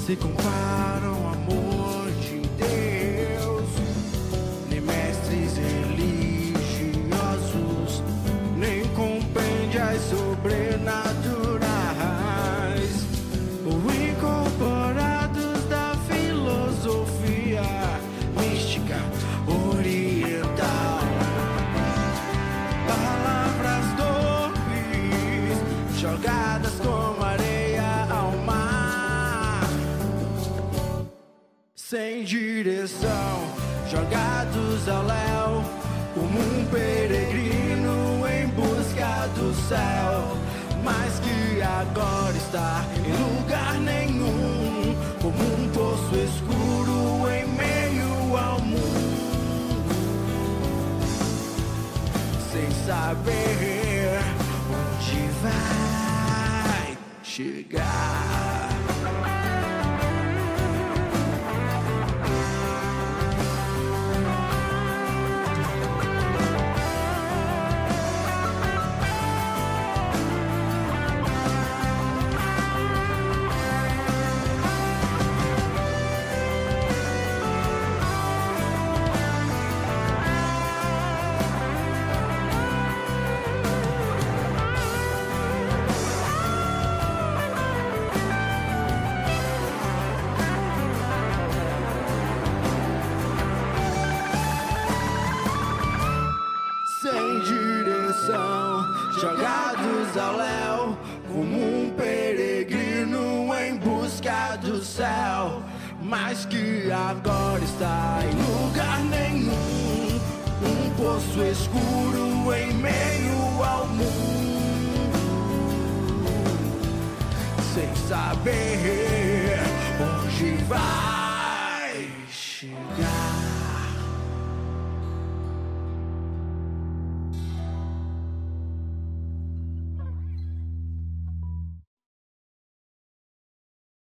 se compara ao amor de Deus. Nem mestres religiosos, nem compêndios sobrenaturais, ou incorporados da filosofia mística oriental. Palavras doces jogadas como areia ao mar, sem direção, jogados ao léu, como um peregrino em busca do céu, mas que agora está em lugar nenhum, como um poço escuro em meio ao mundo, sem saber onde vai chegar. Sem direção, jogados ao léu, como um peregrino em busca do céu, mas que agora está em lugar nenhum, um poço escuro em meio ao mundo, sem saber onde vai chegar.